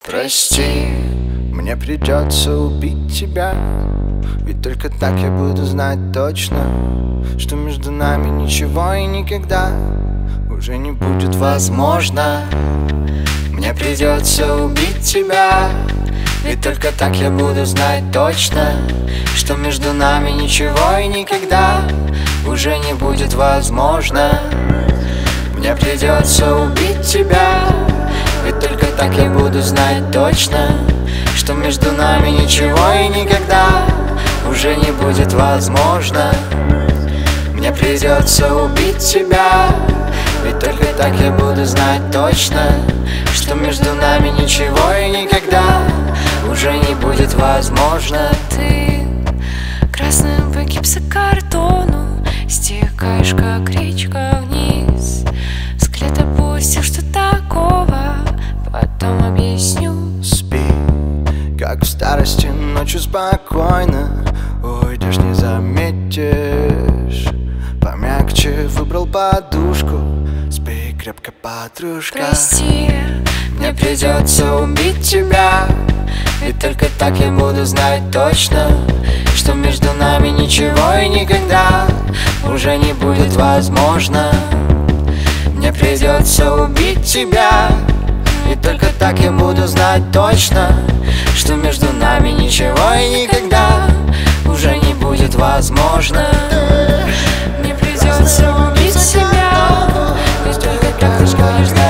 Прости, мне придется убить тебя, ведь только так я буду знать точно, что между нами ничего и никогда уже не будет возможно. Мне придется убить тебя, ведь только так я буду знать точно, что между нами ничего и никогда уже не будет возможно. Мне придется убить тебя, ведь только так я буду знать точно, что между нами ничего и никогда уже не будет возможно. Мне придется убить тебя, ведь только так я буду знать точно, что между нами ничего и никогда уже не будет возможно. Ты красным по гипсокартону стекаешь, как речка, вниз. Взгляд опустил, что такого, потом объясню. Спи, как в старости, ночью спокойно, уйдешь, не заметишь. Помягче выбрал подушку, спи крепко, подружка. Прости, мне придется убить тебя, ведь только так я буду знать точно, что между нами ничего и никогда уже не будет возможно. Мне придется убить тебя, ведь только так я буду знать точно, что между нами ничего и никогда уже не будет возможно. мне придется убить себя, Ведь только так ты скажешь, да.